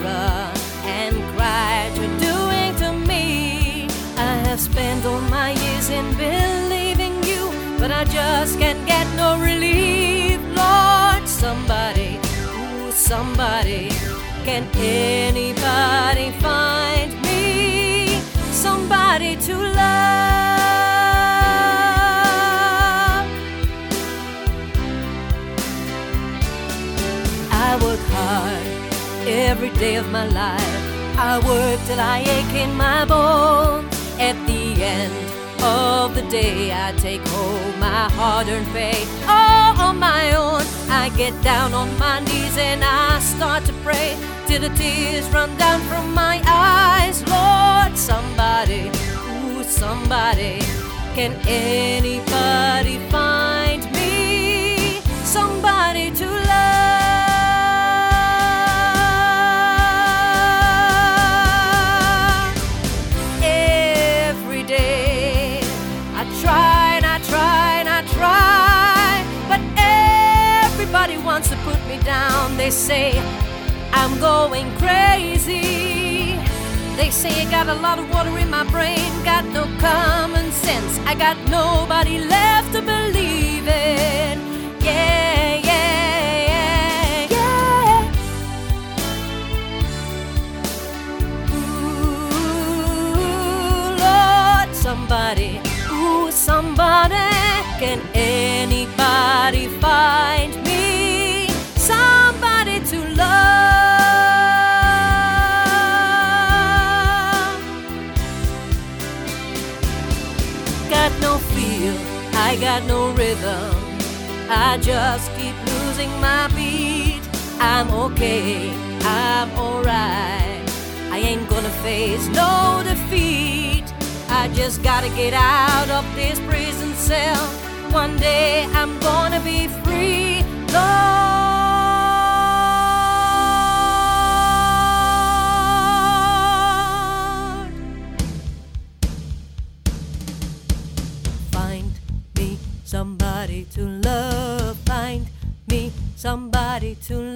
mirror and cry what you're doing to me. I have spent all my years in believing you, but I just can't get no relief. Lord, somebody, ooh, somebody, can anybody find me somebody to love? I work hard every day of my life. I work till I ache in my bones. At the end of the day, I take home my hard-earned pay, all on my own. I get down on my knees and I start to pray till the tears run down from my eyes. Lord, somebody, ooh, somebody, can anybody find me somebody to love? Every day I try and I try and I try, but everybody wants to put me down. They say I'm going crazy. They say I got a lot of water in my brain, got no common sense, I got nobody left to believe in. Yeah, yeah, yeah, yeah. Ooh, Lord, somebody, ooh, somebody, can anybody find me somebody to love? Got no feel, I got no rhythm, I just keep losing my beat. I'm okay, I'm alright, I ain't gonna face no defeat. I just gotta get out of this prison cell. One day I'm gonna be free, Lord. Find me somebody to love, find me somebody to love.